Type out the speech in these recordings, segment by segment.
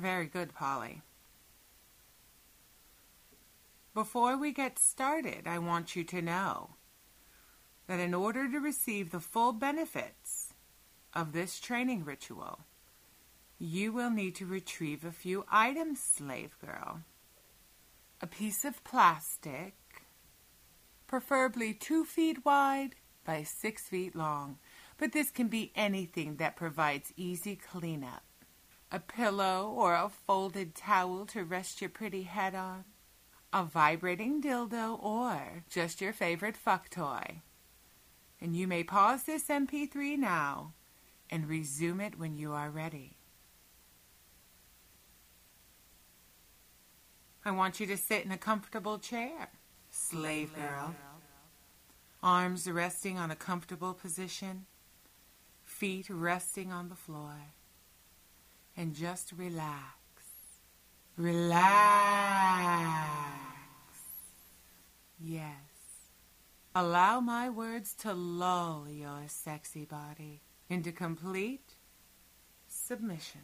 Very good, Polly. Before we get started, I want you to know that in order to receive the full benefits of this training ritual, you will need to retrieve a few items, slave girl. A piece of plastic, preferably 2 feet wide by 6 feet long, but this can be anything that provides easy cleanup. A pillow or a folded towel to rest your pretty head on. A vibrating dildo or just your favorite fuck toy. And you may pause this MP3 now and resume it when you are ready. I want you to sit in a comfortable chair, slave girl. Arms resting on a comfortable position, feet resting on the floor. And just relax. Relax. Yes. Allow my words to lull your sexy body into complete submission.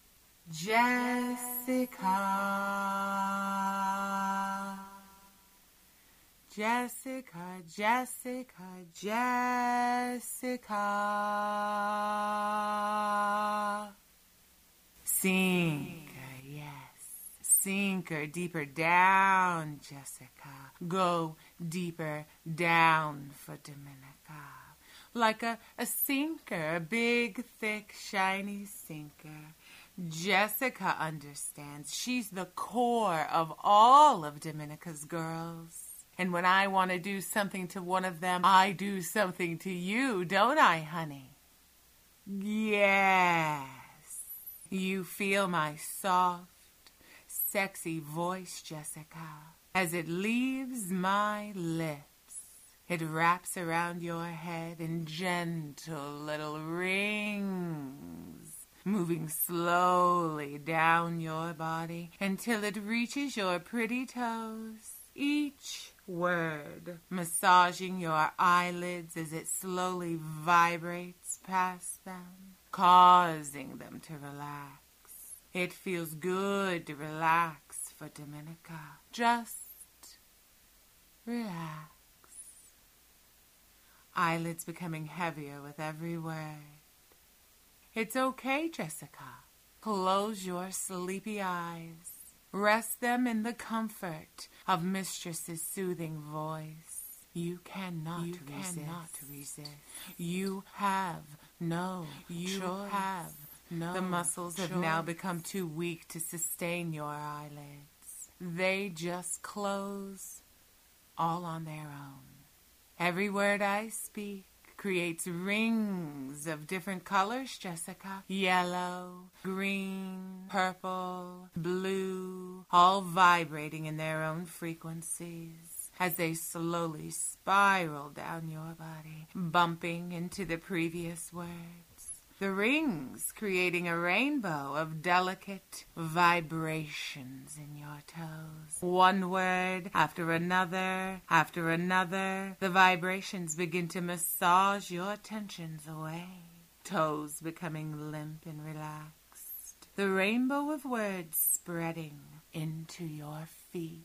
Jessica. Jessica, Jessica, Jessica. Sink, yes. Sink her deeper down, Jessica. Go deeper down for Dominica. Like a sinker, a big, thick, shiny sinker. Jessica understands. She's the core of all of Dominica's girls. And when I want to do something to one of them, I do something to you, don't I, honey? Yes. You feel my soft, sexy voice, Jessica, as it leaves my lips. It wraps around your head in gentle little rings, moving slowly down your body until it reaches your pretty toes. Each word massaging your eyelids as it slowly vibrates past them, causing them to relax. It feels good to relax for Dominica. Just relax. Eyelids becoming heavier with every word. It's okay, Jessica. Close your sleepy eyes. Rest them in the comfort of Mistress's soothing voice. You cannot resist. You have no choice. The muscles have now become too weak to sustain your eyelids. They just close all on their own. Every word I speak creates rings of different colors, Jessica. Yellow, green, purple, blue, all vibrating in their own frequencies as they slowly spiral down your body, bumping into the previous words. The rings creating a rainbow of delicate vibrations in your toes. One word after another, the vibrations begin to massage your tensions away. Toes becoming limp and relaxed. The rainbow of words spreading into your feet.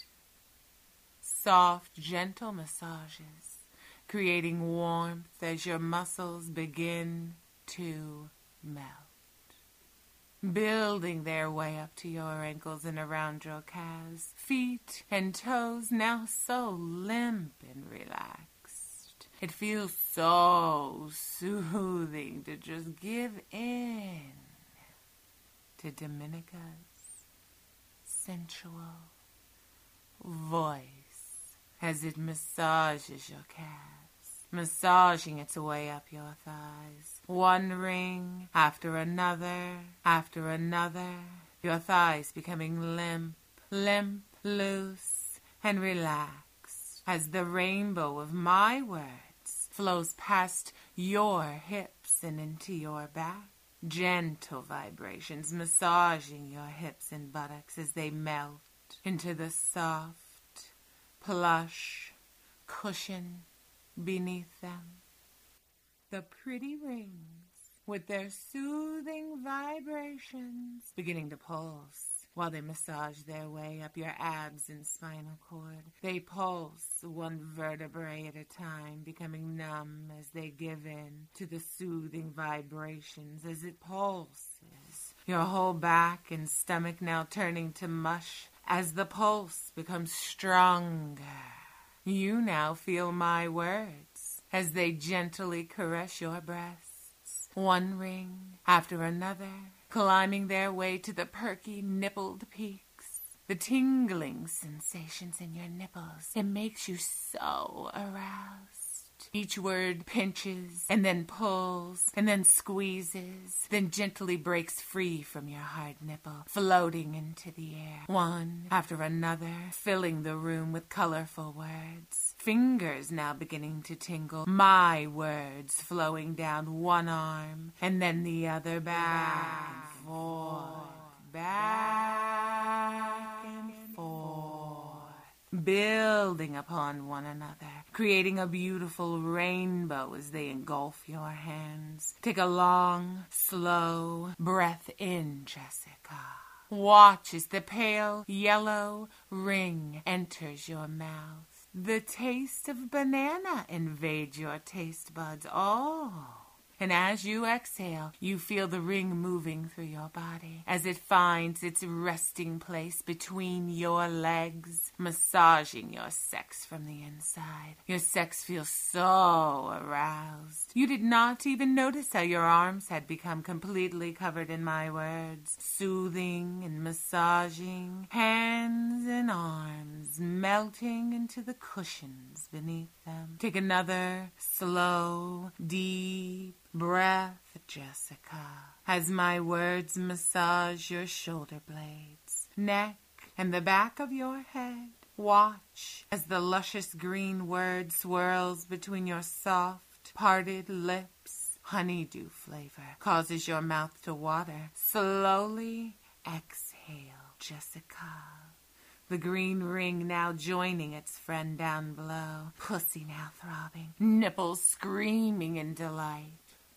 Soft, gentle massages, creating warmth as your muscles begin to melt, building their way up to your ankles and around your calves, feet and toes now so limp and relaxed. It feels so soothing to just give in to Dominica's sensual voice as it massages your calves, massaging its way up your thighs. One ring after another, your thighs becoming limp, loose, and relaxed as the rainbow of my words flows past your hips and into your back. Gentle vibrations massaging your hips and buttocks as they melt into the soft, plush cushion beneath them. The pretty rings with their soothing vibrations beginning to pulse. While they massage their way up your abs and spinal cord, they pulse one vertebrae at a time, becoming numb as they give in to the soothing vibrations as it pulses. Your whole back and stomach now turning to mush as the pulse becomes stronger. You now feel my words as they gently caress your breasts, one ring after another, climbing their way to the perky, nippled peaks. The tingling sensations in your nipples, it makes you so aroused. Each word pinches, and then pulls, and then squeezes, then gently breaks free from your hard nipple, floating into the air, one after another, filling the room with colorful words. Fingers now beginning to tingle, my words flowing down one arm, and then the other, back and forth, back and forth, building upon one another, creating a beautiful rainbow as they engulf your hands. Take a long, slow breath in, Jessica. Watch as the pale yellow ring enters your mouth. The taste of banana invades your taste buds. Oh. And as you exhale, you feel the ring moving through your body as it finds its resting place between your legs, massaging your sex from the inside. Your sex feels so aroused. You did not even notice how your arms had become completely covered in my words, soothing and massaging, hands and arms melting into the cushions beneath them. Take another slow, deep breath, Jessica, as my words massage your shoulder blades, neck, and the back of your head. Watch as the luscious green word swirls between your soft, parted lips. Honeydew flavor causes your mouth to water. Slowly exhale, Jessica. The green ring now joining its friend down below. Pussy now throbbing, nipples screaming in delight.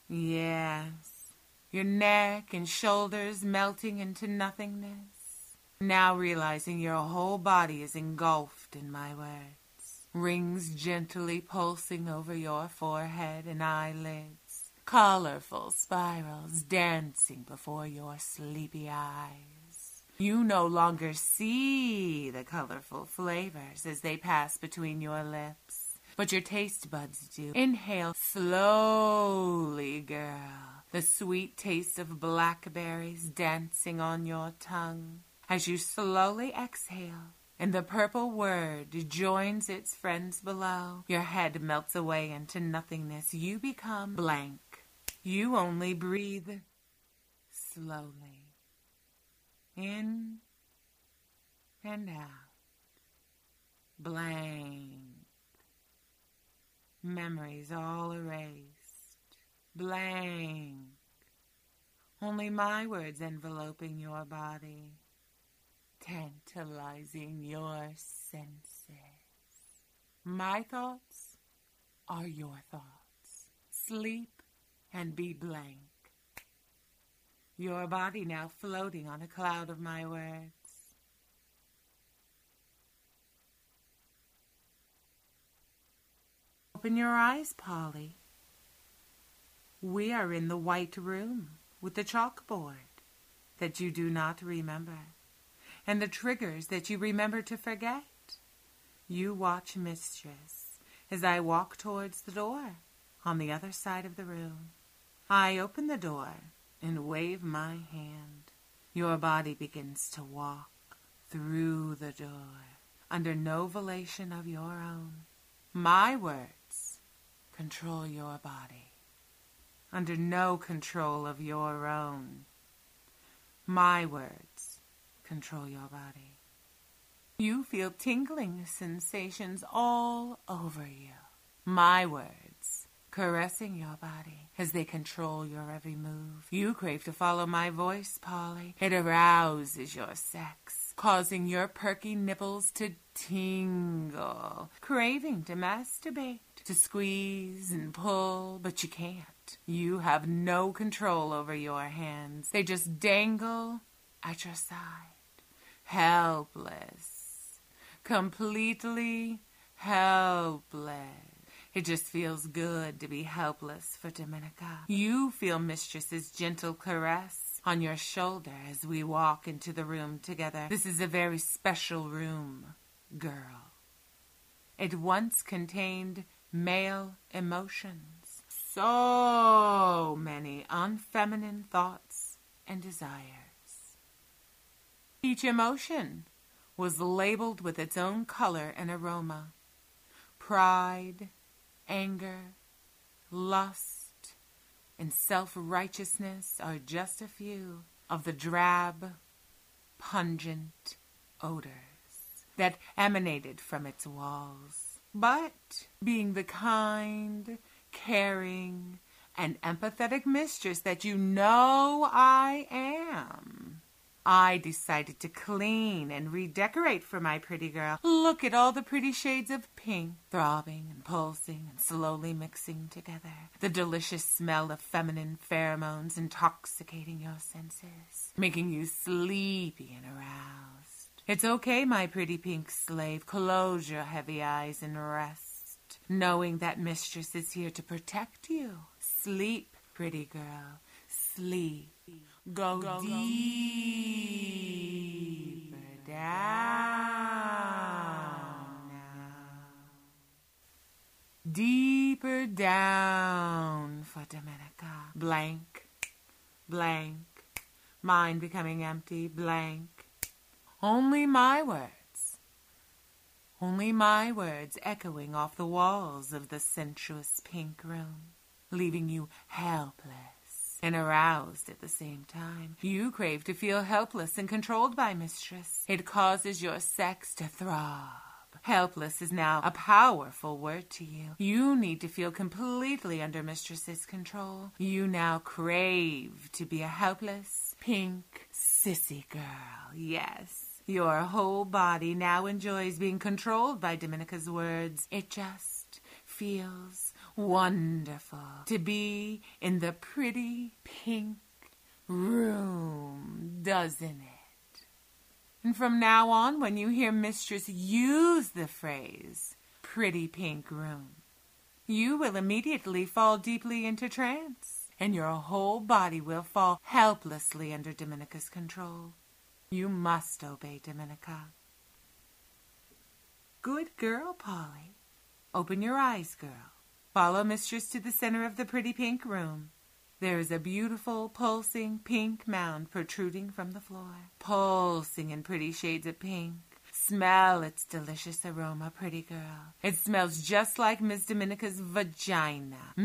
Yes, your neck and shoulders melting into nothingness. Now realizing your whole body is engulfed in my words. Rings gently pulsing over your forehead and eyelids. Colorful spirals dancing before your sleepy eyes. You no longer see the colorful flavors as they pass between your lips. But your taste buds do. Inhale slowly, girl. The sweet taste of blackberries dancing on your tongue. As you slowly exhale, and the purple word joins its friends below, your head melts away into nothingness. You become blank. You only breathe slowly. In and out. Blank. Memories all erased. Blank. Only my words enveloping your body, tantalizing your senses. My thoughts are your thoughts. Sleep and be blank. Your body now floating on a cloud of my words. Open your eyes, Polly. We are in the white room with the chalkboard that you do not remember, and the triggers that you remember to forget. You watch, mistress, as I walk towards the door on the other side of the room. I open the door and wave my hand. Your body begins to walk through the door under no volition of your own. My words control your body under no control of your own. My words control your body. You feel tingling sensations all over you. My words caressing your body as they control your every move. You crave to follow my voice, Polly. It arouses your sex, causing your perky nipples to tingle, craving to masturbate, to squeeze and pull, but you can't. You have no control over your hands. They just dangle at your side. Helpless. Completely helpless. It just feels good to be helpless for Dominica. You feel Mistress's gentle caress on your shoulder as we walk into the room together. This is a very special room, girl. It once contained male emotions. So many unfeminine thoughts and desires. Each emotion was labeled with its own color and aroma. Pride, anger, lust, and self-righteousness are just a few of the drab, pungent odors that emanated from its walls. But being the kind, caring, and empathetic mistress that you know I am, I decided to clean and redecorate for my pretty girl. Look at all the pretty shades of pink, throbbing and pulsing and slowly mixing together. The delicious smell of feminine pheromones intoxicating your senses, making you sleepy and aroused. It's okay, my pretty pink slave. Close your heavy eyes and rest, knowing that Mistress is here to protect you. Sleep, pretty girl. Sleep. Go deeper down now. Deeper down for Dominica. Blank, blank, mind becoming empty, blank. Only my words echoing off the walls of the sensuous pink room, leaving you helpless and aroused at the same time. You crave to feel helpless and controlled by Mistress. It causes your sex to throb. Helpless is now a powerful word to you. You need to feel completely under Mistress's control. You now crave to be a helpless, pink, sissy girl. Yes. Your whole body now enjoys being controlled by Dominica's words. It just feels wonderful to be in the pretty pink room, doesn't it? And from now on, when you hear Mistress use the phrase, pretty pink room, you will immediately fall deeply into trance, and your whole body will fall helplessly under Dominica's control. You must obey Dominica. Good girl, Polly. Open your eyes, girl. Follow Mistress to the center of the pretty pink room. There is a beautiful, pulsing pink mound protruding from the floor, pulsing in pretty shades of pink. Smell its delicious aroma, pretty girl. It smells just like Miss Dominica's vagina.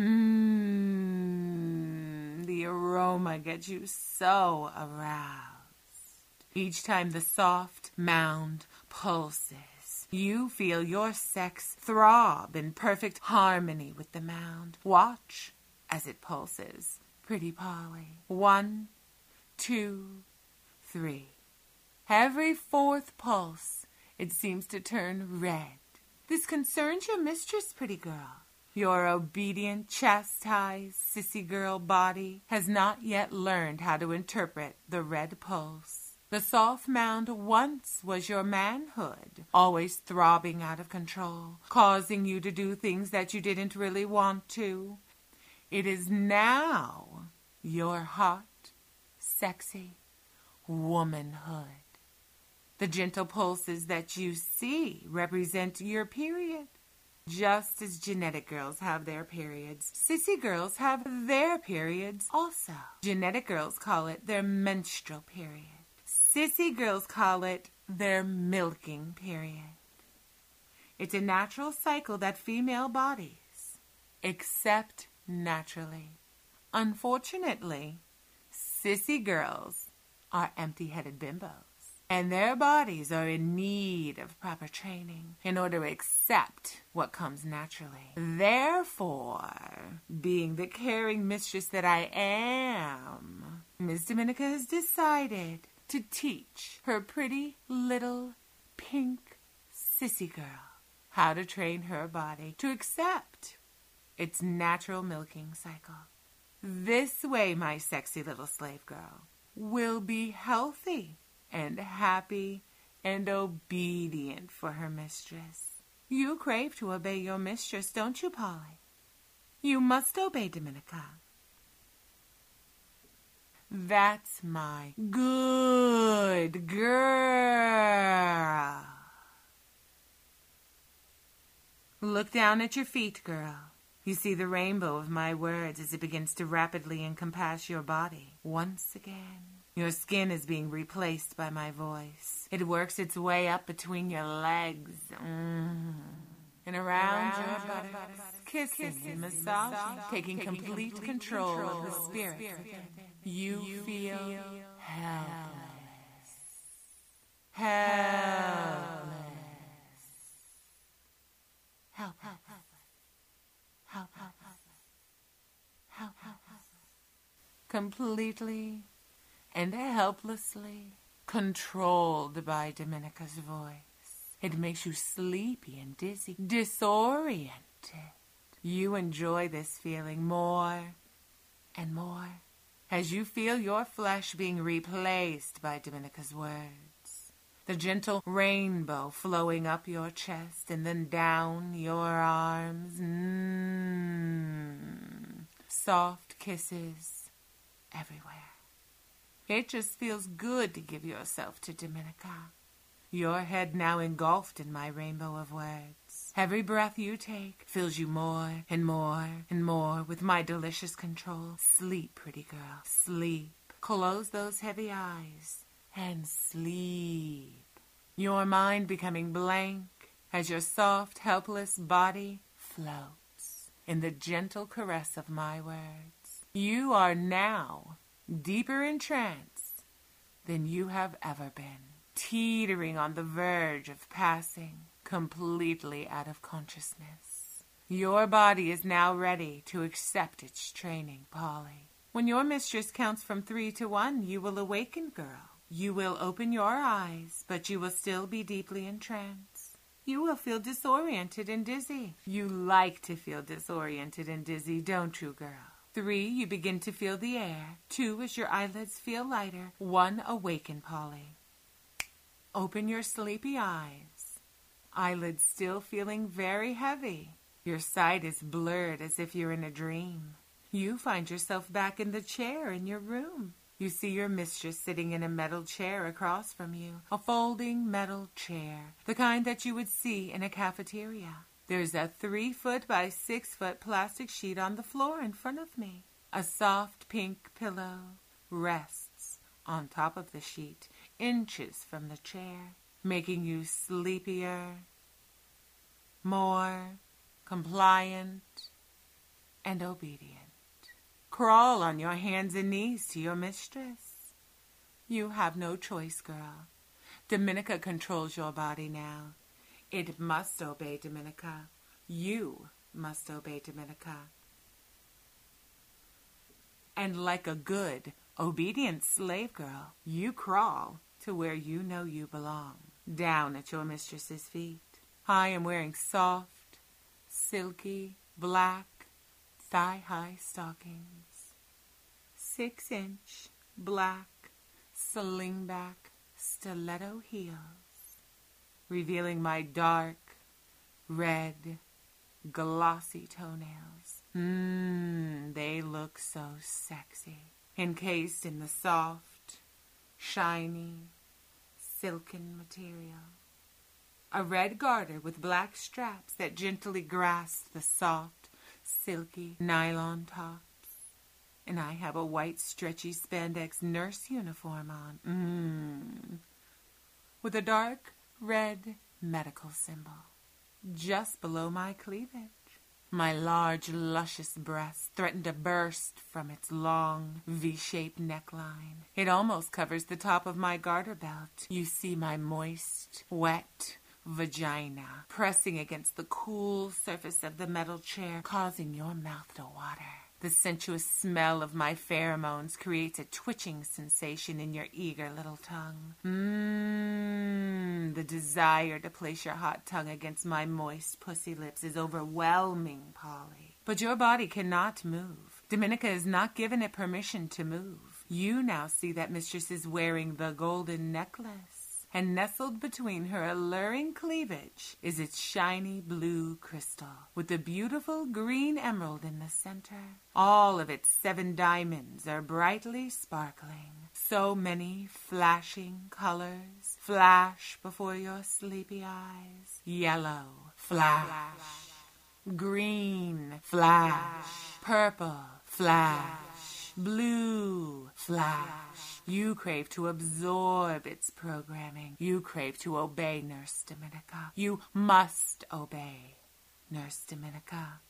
The aroma gets you so aroused. Each time the soft mound pulses, you feel your sex throb in perfect harmony with the mound. Watch as it pulses, pretty Polly. 1, 2, 3. Every fourth pulse, it seems to turn red. This concerns your mistress, pretty girl. Your obedient, chastised, sissy girl body has not yet learned how to interpret the red pulse. The soft mound once was your manhood, always throbbing out of control, causing you to do things that you didn't really want to. It is now your hot, sexy womanhood. The gentle pulses that you see represent your period. Just as genetic girls have their periods, sissy girls have their periods also. Genetic girls call it their menstrual period. Sissy girls call it their milking period. It's a natural cycle that female bodies accept naturally. Unfortunately, sissy girls are empty-headed bimbos, and their bodies are in need of proper training in order to accept what comes naturally. Therefore, being the caring mistress that I am, Miss Dominica has decided to teach her pretty little pink sissy girl how to train her body to accept its natural milking cycle. This way, my sexy little slave girl will be healthy and happy and obedient for her mistress. You crave to obey your mistress, don't you, Polly? You must obey Dominica. That's my good girl. Look down at your feet, girl. You see the rainbow of my words as it begins to rapidly encompass your body. Once again, your skin is being replaced by my voice. It works its way up between your legs. And around your buttocks, kissing and massaging, taking complete control of the spirit. You feel helpless. Completely and helplessly controlled by Dominica's voice. It makes you sleepy and dizzy, disoriented. You enjoy this feeling more and more as you feel your flesh being replaced by Dominica's words. The gentle rainbow flowing up your chest and then down your arms. Soft kisses everywhere. It just feels good to give yourself to Dominica. Your head now engulfed in my rainbow of words. Every breath you take fills you more and more and more with my delicious control. Sleep, pretty girl, sleep. Close those heavy eyes and sleep. Your mind becoming blank as your soft, helpless body floats in the gentle caress of my words. You are now deeper in trance than you have ever been, teetering on the verge of passing completely out of consciousness. Your body is now ready to accept its training, Polly. When your mistress counts from 3 to 1, you will awaken, girl. You will open your eyes, but you will still be deeply in trance. You will feel disoriented and dizzy. You like to feel disoriented and dizzy, don't you, girl? 3, you begin to feel the air. 2, as your eyelids feel lighter. 1, awaken, Polly. Open your sleepy eyes. Eyelids still feeling very heavy. Your sight is blurred as if you're in a dream. You find yourself back in the chair in your room. You see your mistress sitting in a metal chair across from you. A folding metal chair, the kind that you would see in a cafeteria. There's a 3-foot by 6-foot plastic sheet on the floor in front of me. A soft pink pillow rests on top of the sheet, inches from the chair, making you sleepier, more compliant, and obedient. Crawl on your hands and knees to your mistress. You have no choice, girl. Dominica controls your body now. It must obey Dominica. You must obey Dominica. And like a good, obedient slave girl, you crawl to where you know you belong, down at your mistress's feet. I am wearing soft, silky, black, thigh-high stockings, 6-inch, black, slingback, stiletto heels, revealing my dark, red, glossy toenails. They look so sexy, encased in the soft, shiny, silken material. A red garter with black straps that gently grasp the soft, silky nylon tops. And I have a white, stretchy spandex nurse uniform on. With a dark, red medical symbol just below my cleavage. My large, luscious breast threatened to burst from its long, V-shaped neckline. It almost covers the top of my garter belt. You see my moist, wet vagina pressing against the cool surface of the metal chair, causing your mouth to water. The sensuous smell of my pheromones creates a twitching sensation in your eager little tongue. The desire to place your hot tongue against my moist pussy lips is overwhelming, Polly. But your body cannot move. Dominica is not given it permission to move. You now see that Mistress is wearing the golden necklace, and nestled between her alluring cleavage is its shiny blue crystal, with the beautiful green emerald in the center. All of its 7 diamonds are brightly sparkling. So many flashing colors flash before your sleepy eyes. Yellow, flash. Green, flash. Purple, flash. Blue, flash. You crave to absorb its programming. You crave to obey Nurse Dominica. You must obey Nurse Dominica.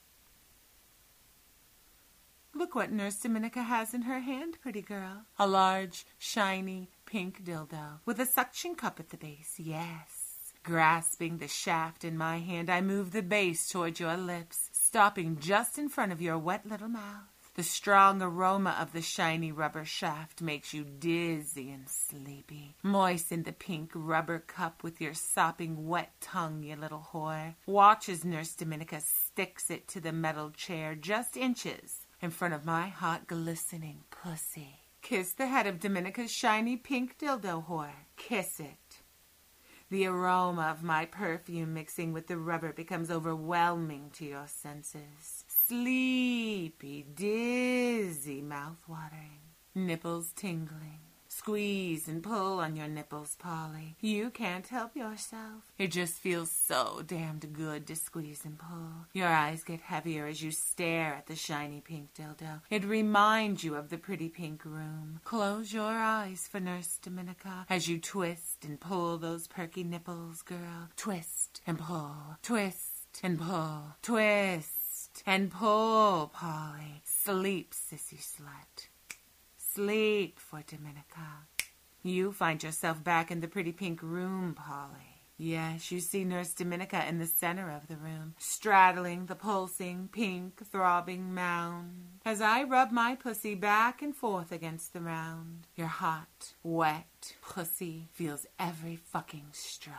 Look what Nurse Dominica has in her hand, pretty girl. A large, shiny, pink dildo with a suction cup at the base. Yes. Grasping the shaft in my hand, I move the base toward your lips, stopping just in front of your wet little mouth. The strong aroma of the shiny rubber shaft makes you dizzy and sleepy. Moisten the pink rubber cup with your sopping wet tongue, you little whore. Watch as Nurse Dominica sticks it to the metal chair just inches in front of my hot, glistening pussy. Kiss the head of Dominica's shiny pink dildo, whore. Kiss it. The aroma of my perfume mixing with the rubber becomes overwhelming to your senses. Sleepy, dizzy, mouth-watering, nipples tingling. Squeeze and pull on your nipples, Polly. You can't help yourself. It just feels so damned good to squeeze and pull. Your eyes get heavier as you stare at the shiny pink dildo. It reminds you of the pretty pink room. Close your eyes for Nurse Dominica as you twist and pull those perky nipples, girl. Twist and pull. Twist and pull. Twist and pull, Polly. Sleep, sissy slut. Sleep for Dominica. You find yourself back in the pretty pink room, Polly. Yes, you see Nurse Dominica in the center of the room, straddling the pulsing, pink, throbbing mound. As I rub my pussy back and forth against the round, your hot, wet pussy feels every fucking stroke.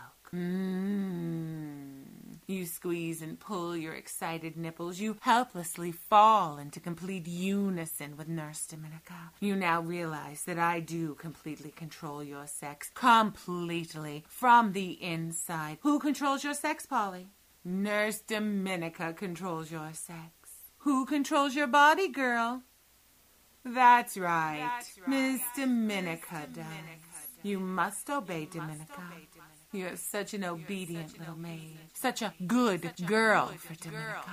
You squeeze and pull your excited nipples. You helplessly fall into complete unison with Nurse Dominica. You now realize that I do completely control your sex. Completely. From the inside. Who controls your sex, Polly? Nurse Dominica controls your sex. Who controls your body, girl? That's right. Miss Dominica does. You must obey Dominica. You're such an obedient little maid. Such a good girl for Dominica.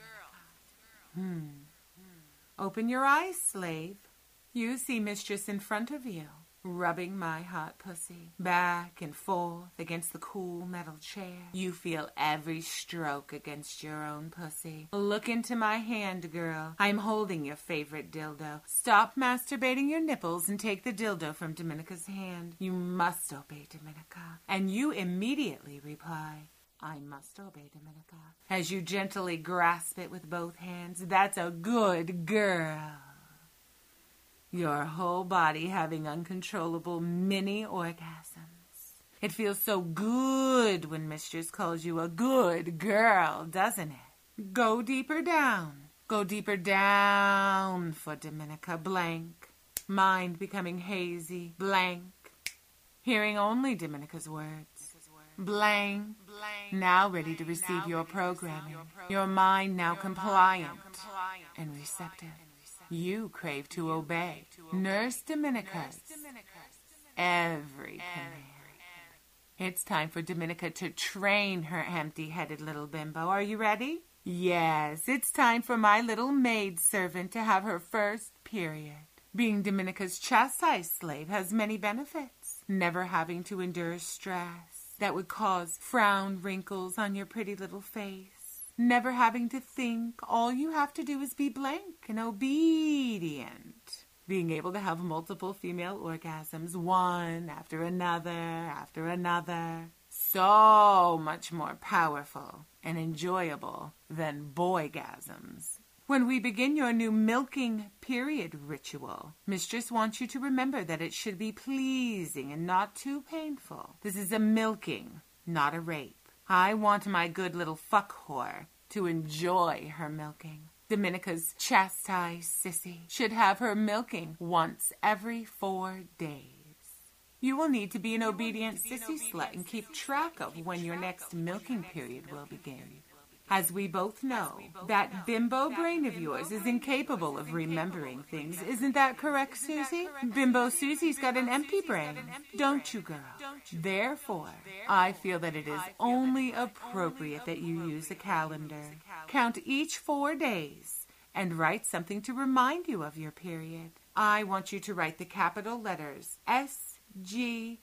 Open your eyes, slave. You see Mistress in front of you, rubbing my hot pussy back and forth against the cool metal chair. You feel every stroke against your own pussy. Look into my hand, girl. I'm holding your favorite dildo. Stop masturbating your nipples and take the dildo from Dominica's hand. You must obey Dominica. And you immediately reply, I must obey Dominica. As you gently grasp it with both hands, that's a good girl. Your whole body having uncontrollable mini orgasms. It feels so good when Mistress calls you a good girl, doesn't it? Go deeper down. Go deeper down for Dominica. Blank. Mind becoming hazy. Blank. Hearing only Dominica's words. Blank. Now ready to receive your programming. Your mind now compliant and receptive. You crave to obey Nurse Dominica's every command. It's time for Dominica to train her empty-headed little bimbo. Are you ready? Yes, it's time for my little maid servant to have her first period. Being Dominica's chastised slave has many benefits. Never having to endure stress that would cause frown wrinkles on your pretty little face. Never having to think. All you have to do is be blank and obedient. Being able to have multiple female orgasms, one after another. So much more powerful and enjoyable than boygasms. When we begin your new milking period ritual, Mistress wants you to remember that it should be pleasing and not too painful. This is a milking, not a rape. I want my good little fuck whore to enjoy her milking. Dominica's chastised sissy should have her milking once every 4 days. You will need to be an obedient sissy slut and keep track of when your next milking period will begin. As we both know, that bimbo brain of yours is incapable of remembering things. Isn't that correct, Susie? Bimbo Susie's got an empty brain, don't you, girl? Therefore, I feel that it is only appropriate that you use a calendar. Count each 4 days and write something to remind you of your period. I want you to write the capital letters SGMP,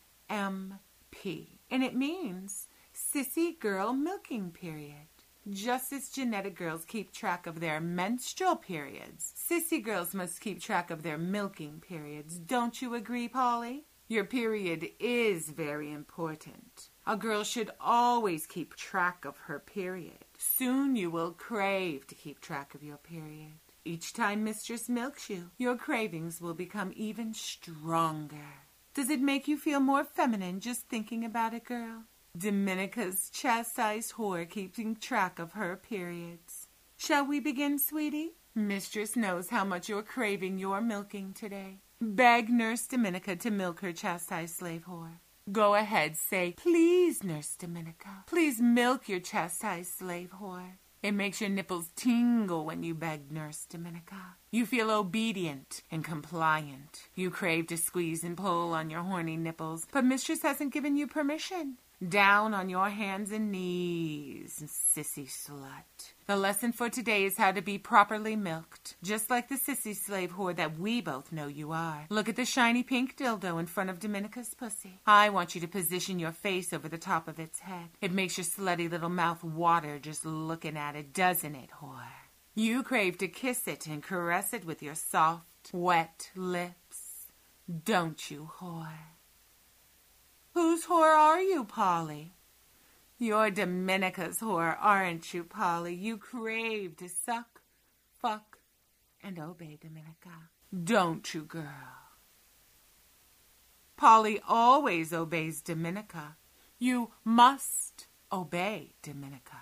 and it means Sissy Girl Milking Period. Just as genetic girls keep track of their menstrual periods, sissy girls must keep track of their milking periods. Don't you agree, Polly? Your period is very important. A girl should always keep track of her period. Soon you will crave to keep track of your period. Each time Mistress milks you, your cravings will become even stronger. Does it make you feel more feminine just thinking about it, girl? Dominica's chastised whore keeping track of her periods. Shall we begin, sweetie? Mistress knows how much you're craving your milking today. Beg Nurse Dominica to milk her chastised slave whore. Go ahead, say, please, Nurse Dominica. Please milk your chastised slave whore. It makes your nipples tingle when you beg Nurse Dominica. You feel obedient and compliant. You crave to squeeze and pull on your horny nipples, but Mistress hasn't given you permission. Down on your hands and knees, sissy slut. The lesson for today is how to be properly milked, just like the sissy slave whore that we both know you are. Look at the shiny pink dildo in front of Dominica's pussy. I want you to position your face over the top of its head. It makes your slutty little mouth water just looking at it, doesn't it, whore? You crave to kiss it and caress it with your soft, wet lips, don't you, whore? Whose whore are you, Polly? You're Dominica's whore, aren't you, Polly? You crave to suck, fuck, and obey Dominica. Don't you, girl? Polly always obeys Dominica. You must obey Dominica.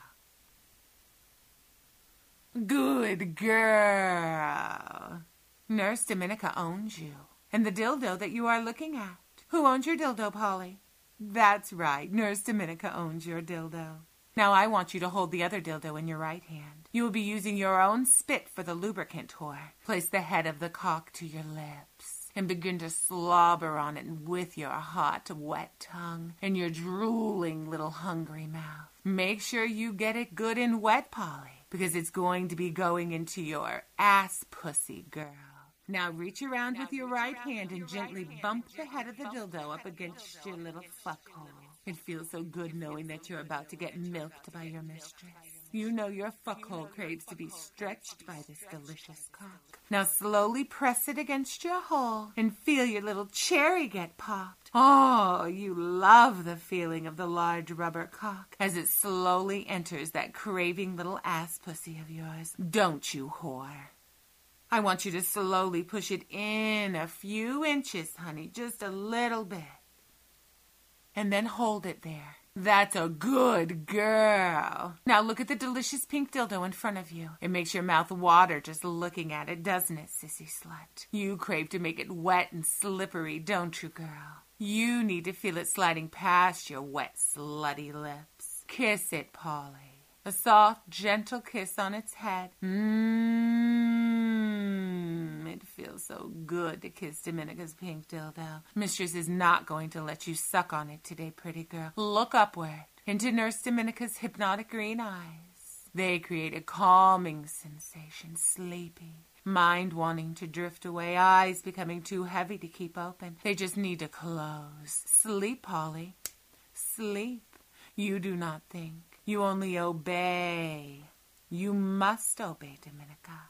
Good girl. Nurse Dominica owns you, and the dildo that you are looking at. Who owns your dildo, Polly? That's right, Nurse Dominica owns your dildo. Now I want you to hold the other dildo in your right hand. You will be using your own spit for the lubricant, whore. Place the head of the cock to your lips and begin to slobber on it with your hot, wet tongue and your drooling little hungry mouth. Make sure you get it good and wet, Polly, because it's going to be going into your ass pussy, girl. Now reach around with your right hand and gently bump the head of the dildo up against your little fuckhole. It feels so good knowing that you're about to get milked by your mistress. You know your fuckhole craves to be stretched by this delicious cock. Now slowly press it against your hole and feel your little cherry get popped. Oh, you love the feeling of the large rubber cock as it slowly enters that craving little ass pussy of yours. Don't you, whore? I want you to slowly push it in a few inches, honey, just a little bit. And then hold it there. That's a good girl. Now look at the delicious pink dildo in front of you. It makes your mouth water just looking at it, doesn't it, sissy slut? You crave to make it wet and slippery, don't you, girl? You need to feel it sliding past your wet, slutty lips. Kiss it, Polly. A soft, gentle kiss on its head. It feels so good to kiss Dominica's pink dildo. Mistress is not going to let you suck on it today, pretty girl. Look upward into Nurse Dominica's hypnotic green eyes. They create a calming sensation, sleepy. Mind wanting to drift away, eyes becoming too heavy to keep open. They just need to close. Sleep, Polly. Sleep. You do not think. You only obey. You must obey, Dominica.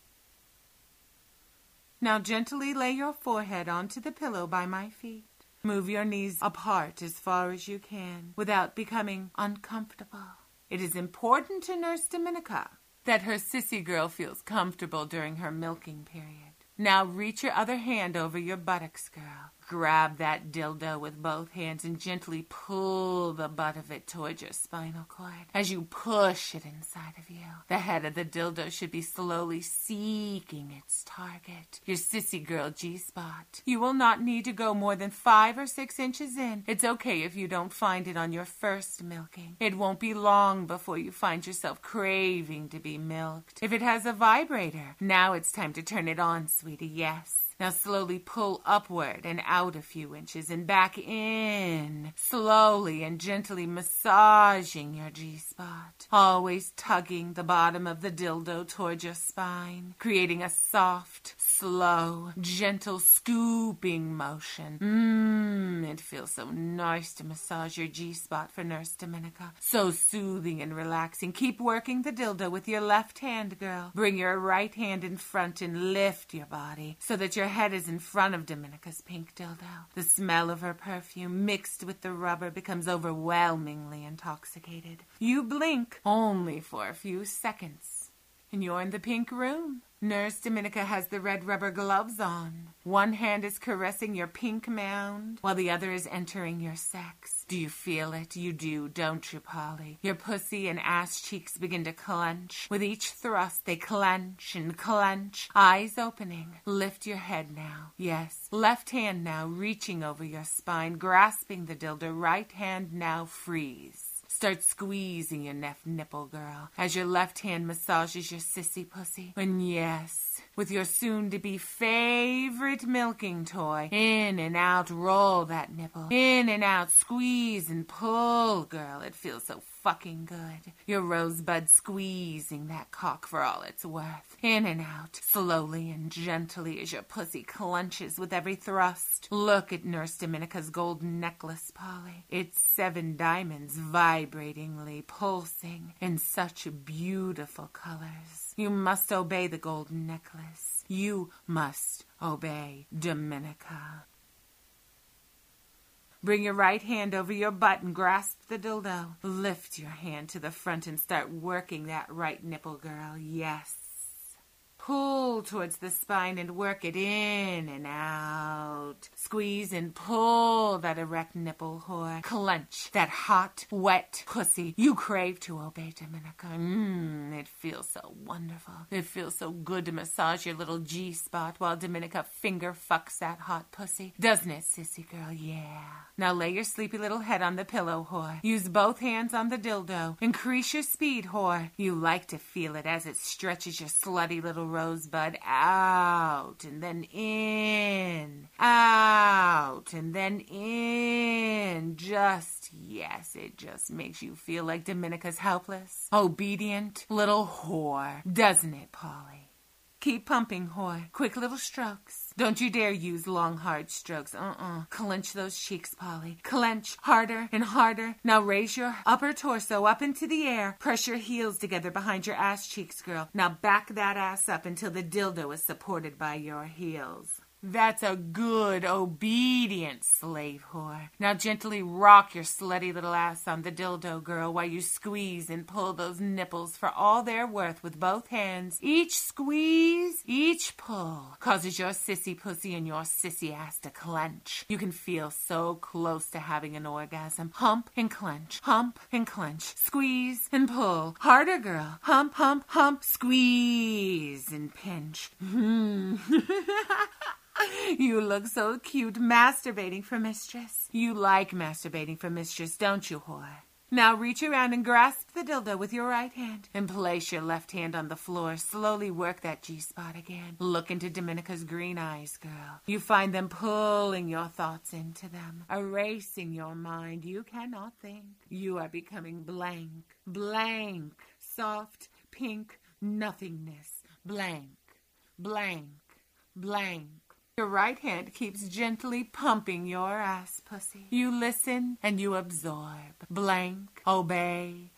Now gently lay your forehead onto the pillow by my feet. Move your knees apart as far as you can without becoming uncomfortable. It is important to Nurse Dominica that her sissy girl feels comfortable during her milking period. Now reach your other hand over your buttocks, girl. grab that dildo with both hands and gently pull the butt of it towards your spinal cord. As you push it inside of you, the head of the dildo should be slowly seeking its target, your sissy girl G-spot. You will not need to go more than 5 or 6 inches in. It's okay if you don't find it on your first milking. It won't be long before you find yourself craving to be milked. If it has a vibrator, now it's time to turn it on, sweetie, yes. Now slowly pull upward and out a few inches and back in, slowly and gently massaging your G-spot, always tugging the bottom of the dildo towards your spine, creating a soft, slow, gentle scooping motion. It feels so nice to massage your G-spot for Nurse Dominica. So soothing and relaxing. Keep working the dildo with your left hand, girl. Bring your right hand in front and lift your body so that your head is in front of Dominica's pink dildo. The smell of her perfume mixed with the rubber becomes overwhelmingly intoxicated. You blink only for a few seconds, and you're in the pink room. Nurse Dominica has the red rubber gloves on. One hand is caressing your pink mound, while the other is entering your sex. Do you feel it? You do, don't you, Polly? Your pussy and ass cheeks begin to clench. With each thrust, they clench and clench. Eyes opening. Lift your head now. Yes. Left hand now reaching over your spine, grasping the dildo. Right hand now freeze. Start squeezing your left nipple, girl, as your left hand massages your sissy pussy. And yes, with your soon-to-be favorite milking toy, in and out, roll that nipple. In and out, squeeze and pull, girl. It feels so fucking good. Your rosebud squeezing that cock for all it's worth. In and out, slowly and gently as your pussy clenches with every thrust. Look at Nurse Dominica's golden necklace, Polly. It's 7 diamonds vibratingly pulsing in such beautiful colors. You must obey the golden necklace. You must obey Dominica. Bring your right hand over your butt and grasp the dildo. Lift your hand to the front and start working that right nipple, girl. Yes. Pull towards the spine and work it in and out. Squeeze and pull that erect nipple, whore. Clench that hot, wet pussy. You crave to obey Dominica. It feels so wonderful. It feels so good to massage your little G-spot while Dominica finger fucks that hot pussy. Doesn't it, sissy girl? Yeah. Now lay your sleepy little head on the pillow, whore. Use both hands on the dildo. Increase your speed, whore. You like to feel it as it stretches your slutty little rosebud out and then in, out and then in. Yes, it just makes you feel like Dominica's helpless, obedient little whore. Doesn't it, Polly? Keep pumping, whore. Quick little strokes. Don't you dare use long, hard strokes. Clench those cheeks, Polly. Clench harder and harder. Now raise your upper torso up into the air. Press your heels together behind your ass cheeks, girl. Now back that ass up until the dildo is supported by your heels. That's a good, obedient slave whore. Now gently rock your slutty little ass on the dildo, girl, while you squeeze and pull those nipples for all they're worth with both hands. Each squeeze, each pull causes your sissy pussy and your sissy ass to clench. You can feel so close to having an orgasm. Hump and clench, squeeze and pull. Harder, girl. Hump, hump, hump, squeeze and pinch. You look so cute masturbating for mistress. You like masturbating for mistress, don't you, whore? Now reach around and grasp the dildo with your right hand and place your left hand on the floor. Slowly work that G-spot again. Look into Dominica's green eyes, girl. You find them pulling your thoughts into them, erasing your mind. You cannot think. You are becoming blank, soft, pink nothingness. Blank. Your right hand keeps gently pumping your ass pussy. You listen and you absorb. Blank. Obey.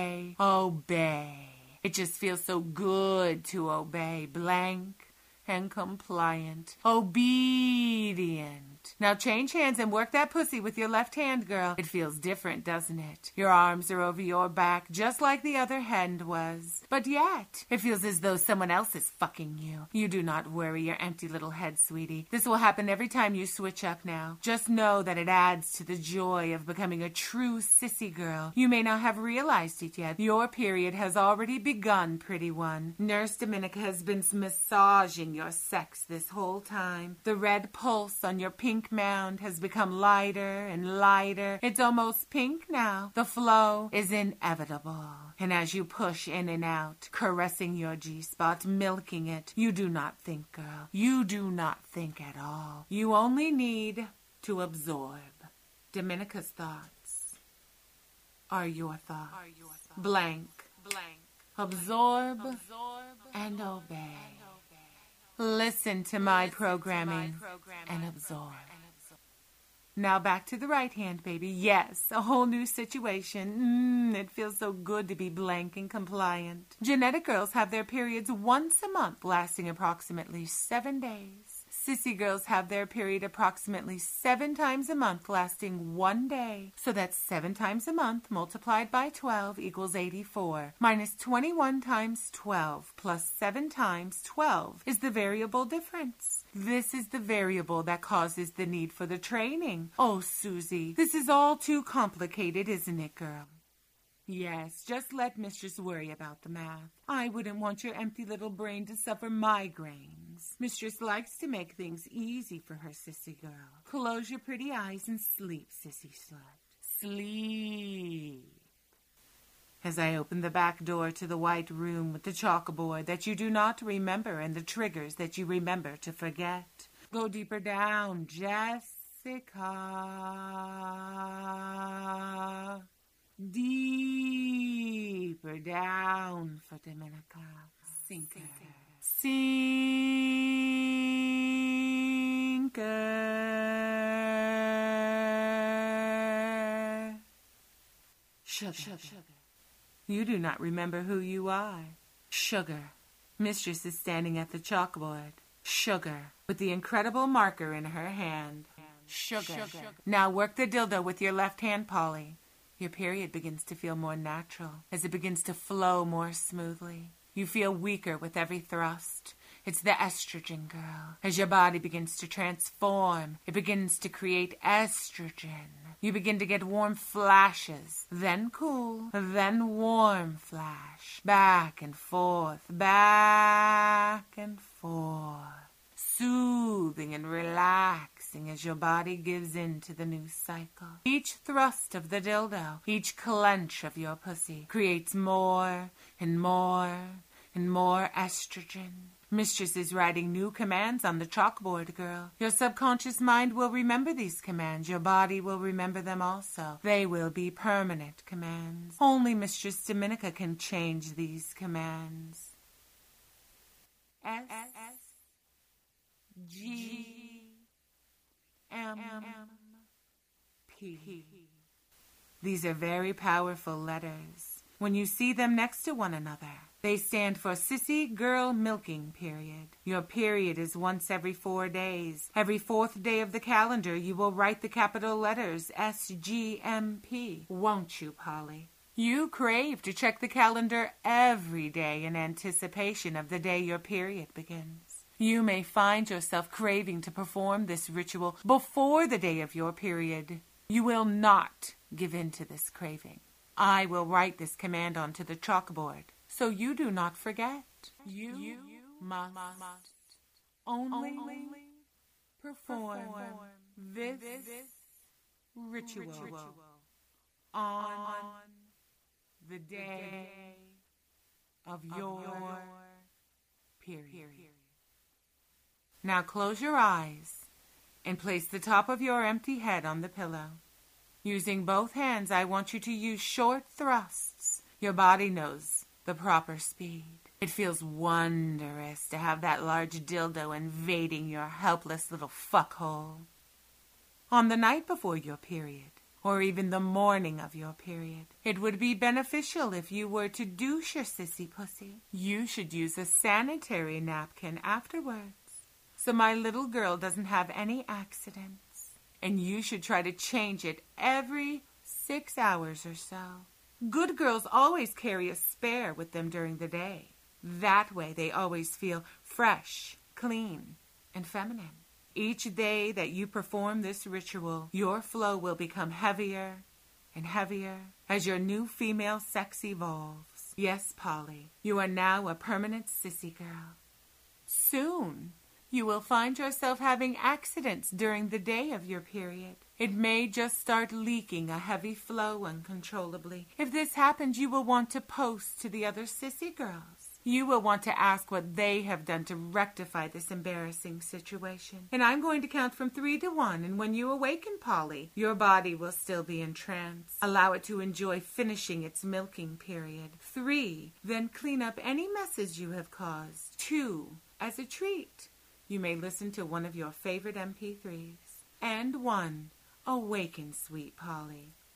It just feels so good to obey. Blank and compliant. Obedient. Now change hands and work that pussy with your left hand, girl. It feels different, doesn't it? Your arms are over your back, just like the other hand was. But yet, it feels as though someone else is fucking you. You do not worry your empty little head, sweetie. This will happen every time you switch up now. Just know that it adds to the joy of becoming a true sissy girl. You may not have realized it yet. Your period has already begun, pretty one. Nurse Dominica has been massaging your sex this whole time. The red pulse on your pink mound has become lighter and lighter. It's almost pink now. The flow is inevitable. And as you push in and out, caressing your G-spot, milking it, you do not think, girl. You do not think at all. You only need to absorb. Dominica's thoughts are your thoughts. Blank. Absorb and obey. Listen to my programming and absorb. Now back to the right hand, baby. Yes, a whole new situation. It feels so good to be blank and compliant. Genetic girls have their periods once a month, lasting approximately 7 days. Sissy girls have their period approximately 7 times a month, lasting 1 day. So that's 7 times a month multiplied by 12 equals 84. Minus 21 times 12 plus 7 times 12 is the variable difference. This is the variable that causes the need for the training. Oh, Susie, this is all too complicated, isn't it, girl? Yes, just let Mistress worry about the math. I wouldn't want your empty little brain to suffer migraines. Mistress likes to make things easy for her sissy girl. Close your pretty eyes and sleep, sissy slut. Sleep. As I open the back door to the white room with the chalkboard that you do not remember and the triggers that you remember to forget. Go deeper down, Jessica. Deeper down for Dominica. Sinker. Sinker. Sugar. You do not remember who you are. Sugar. Mistress is standing at the chalkboard. Sugar. With the incredible marker in her hand. Sugar. Now work the dildo with your left hand, Polly. Your period begins to feel more natural as it begins to flow more smoothly. You feel weaker with every thrust. It's the estrogen, girl. As your body begins to transform, it begins to create estrogen. You begin to get warm flashes, then cool, then warm flash. Back and forth, back and forth. Soothing and relaxing as your body gives in to the new cycle. Each thrust of the dildo, each clench of your pussy creates more and more and more estrogen. Mistress is writing new commands on the chalkboard, girl. Your subconscious mind will remember these commands. Your body will remember them also. They will be permanent commands. Only Mistress Dominica can change these commands. S-G-M-P. These are very powerful letters. When you see them next to one another, they stand for Sissy Girl Milking Period. Your period is once every 4 days. Every 4th day of the calendar, you will write the capital letters S-G-M-P. Won't you, Polly? You crave to check the calendar every day in anticipation of the day your period begins. You may find yourself craving to perform this ritual before the day of your period. You will not give in to this craving. I will write this command onto the chalkboard, so you do not forget. You must only perform this ritual on the day of your period. Now close your eyes and place the top of your empty head on the pillow. Using both hands, I want you to use short thrusts. Your body knows the proper speed. It feels wondrous to have that large dildo invading your helpless little fuckhole. On the night before your period, or even the morning of your period, it would be beneficial if you were to douche your sissy pussy. You should use a sanitary napkin afterwards, so my little girl doesn't have any accidents. and you should try to change it every 6 hours or so. Good girls always carry a spare with them during the day. That way they always feel fresh, clean, and feminine. Each day that you perform this ritual, your flow will become heavier and heavier as your new female sex evolves. Yes, Polly, you are now a permanent sissy girl. Soon, you will find yourself having accidents during the day of your period. It may just start leaking a heavy flow uncontrollably. If this happens, you will want to post to the other sissy girls. You will want to ask what they have done to rectify this embarrassing situation. And I'm going to count from 3 to 1, and when you awaken, Polly, your body will still be in trance. Allow it to enjoy finishing its milking period. 3, then clean up any messes you have caused. 2, as a treat, you may listen to one of your favorite MP3s. And 1, awaken, sweet Polly.